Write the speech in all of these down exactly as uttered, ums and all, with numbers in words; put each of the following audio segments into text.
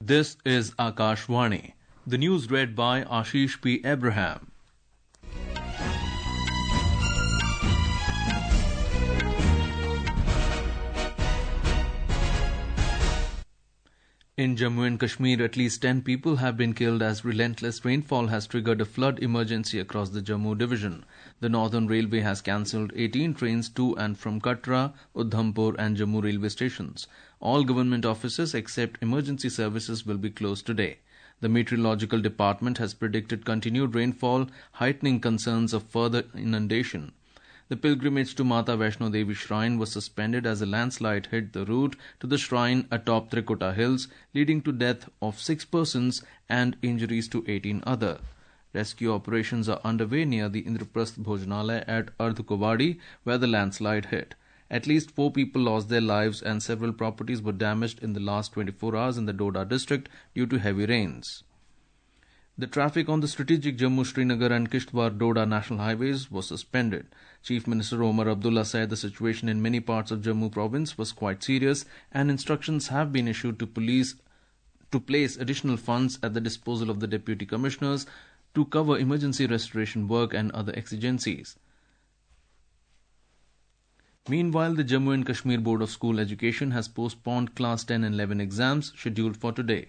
This is Akashvani. The news read by Ashish P. Abraham. In Jammu and Kashmir, at least ten people have been killed as relentless rainfall has triggered a flood emergency across the Jammu division. The Northern Railway has cancelled eighteen trains to and from Katra, Udhampur and Jammu railway stations. All government offices except emergency services will be closed today. The Meteorological Department has predicted continued rainfall, heightening concerns of further inundation. The pilgrimage to Mata Vaishno Devi Shrine was suspended as a landslide hit the route to the shrine atop Trikuta Hills, leading to death of six persons and injuries to eighteen others. Rescue operations are underway near the Indraprasth Bhojanalaya at Ardhukowadi, where the landslide hit. At least four people lost their lives and several properties were damaged in the last twenty-four hours in the Doda district due to heavy rains. The traffic on the strategic Jammu-Srinagar and Kishtwar-Doda national highways was suspended. Chief Minister Omar Abdullah said the situation in many parts of Jammu province was quite serious and instructions have been issued to police to place additional funds at the disposal of the Deputy Commissioners to cover emergency restoration work and other exigencies. Meanwhile, the Jammu and Kashmir Board of School Education has postponed Class ten and eleven exams scheduled for today.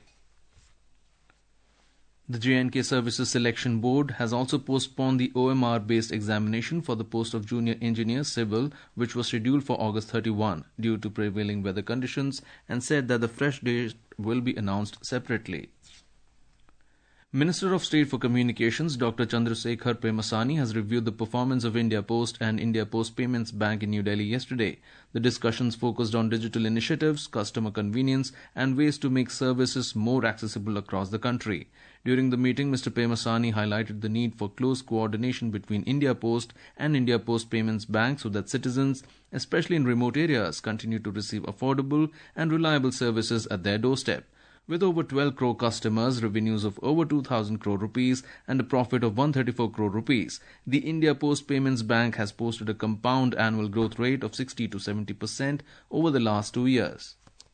The J and K Services Selection Board has also postponed the O M R-based examination for the post of Junior Engineer Civil, which was scheduled for August thirty-first due to prevailing weather conditions, and said that the fresh date will be announced separately. Minister of State for Communications Doctor Chandrasekhar Premasani has reviewed the performance of India Post and India Post Payments Bank in New Delhi yesterday. The discussions focused on digital initiatives, customer convenience, and ways to make services more accessible across the country. During the meeting, Mister Premasani highlighted the need for close coordination between India Post and India Post Payments Bank so that citizens, especially in remote areas, continue to receive affordable and reliable services at their doorstep. With over twelve crore customers, revenues of over two thousand crore rupees and a profit of one hundred thirty-four crore rupees, the India Post Payments Bank has posted a compound annual growth rate of sixty to seventy percent over the last two years.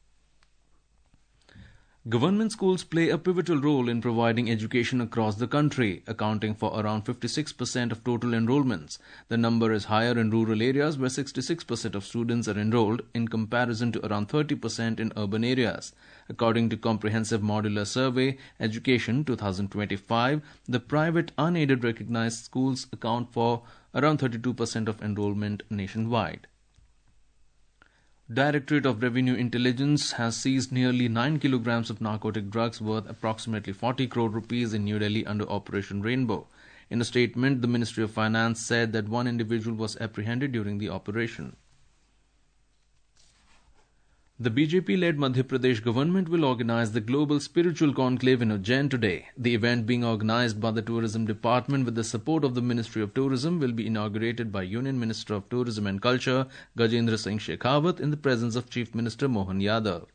Government schools play a pivotal role in providing education across the country, accounting for around fifty-six percent of total enrollments. The number is higher in rural areas where sixty-six percent of students are enrolled in comparison to around thirty percent in urban areas. According to Comprehensive Modular Survey Education twenty twenty-five, the private unaided recognized schools account for around thirty-two percent of enrollment nationwide. Directorate of Revenue Intelligence has seized nearly nine kilograms of narcotic drugs worth approximately forty crore rupees in New Delhi under Operation Rainbow. In a statement, the Ministry of Finance said that one individual was apprehended during the operation. The B J P-led Madhya Pradesh government will organize the Global Spiritual Conclave in Ujjain today. The event, being organized by the Tourism Department with the support of the Ministry of Tourism, will be inaugurated by Union Minister of Tourism and Culture Gajendra Singh Shekhawat in the presence of Chief Minister Mohan Yadav.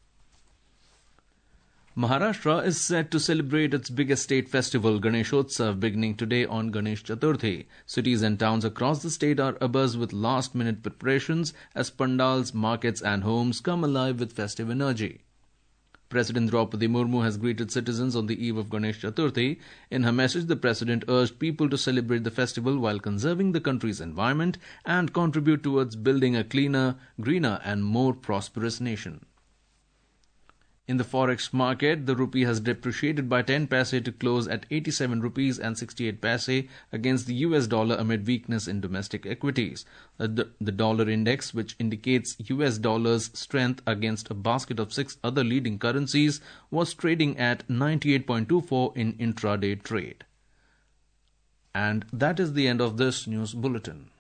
Maharashtra is set to celebrate its biggest state festival, Ganeshotsav, beginning today on Ganesh Chaturthi. Cities and towns across the state are abuzz with last-minute preparations as pandals, markets and homes come alive with festive energy. President Draupadi Murmu has greeted citizens on the eve of Ganesh Chaturthi. In her message, the President urged people to celebrate the festival while conserving the country's environment and contribute towards building a cleaner, greener and more prosperous nation. In the forex market, the rupee has depreciated by ten paise to close at eighty-seven rupees and sixty-eight paise against the U S dollar amid weakness in domestic equities. The, the dollar index, which indicates U S dollar's strength against a basket of six other leading currencies, was trading at ninety-eight point two four in intraday trade. And that is the end of this news bulletin.